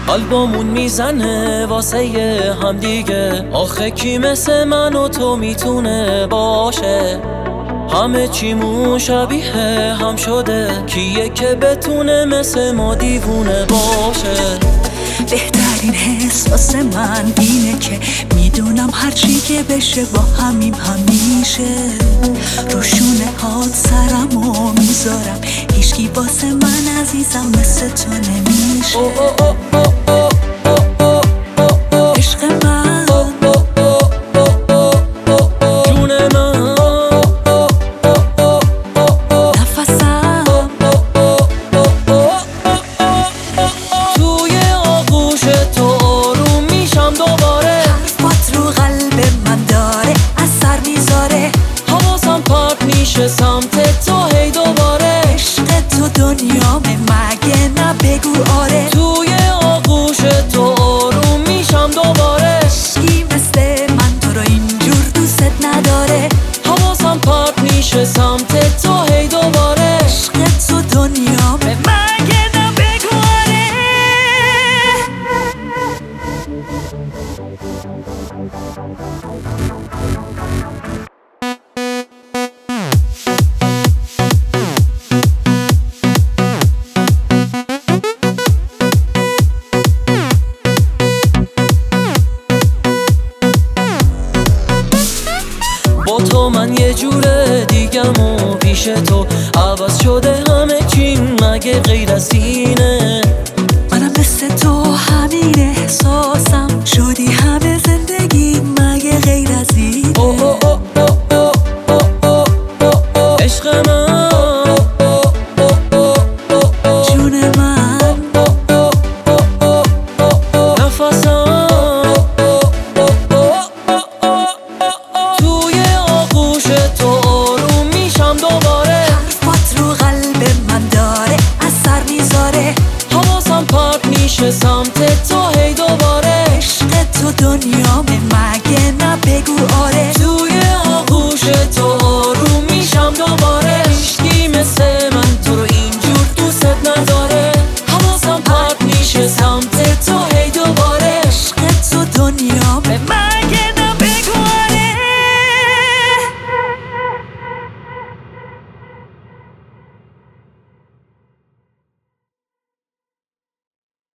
قلبمون میزنه واسه هم دیگه، آخه کی مثل من و تو میتونه باشه؟ همه چیمون شبیه هم شده، کیه که بتونه مثل ما دیوونه باشه؟ بهترین حس واسه من اینه که میدونم هرچی که بشه با همیم همیشه. روشونه هات سرمو میذارم، هیچکی واسه من عزیزم مثل تو نمیشه. عشق من، جون من، نفسم، توی آغوش تو آروم میشم دوباره. حرفات رو قلب من داره اثر میذاره، حواسم پرت میشه سمت تو هی دوباره. عشق تو دنیامه مگه نه بگو آره. توی آغوش تو آروم میشم دوباره. عشقی مثل من تو رو اینجور دوست نداره، حواسم پرت میشه سمت تو هی دوباره. عشق تو دنیامه مگه نه بگو آره. با تو من یه جوره دیگم و پیش تو عوض شده همه چیم مگه غیر از اینه؟ منم مثل تو همین احساسم، شدی همه زندگی مگه غیر از اینه. عشق من، جون من، نفسم، توی آغوش تو آروم میشم دوباره. حرفات رو قلب من داره اثر میذاره، حواسم پرت میشه سمت تو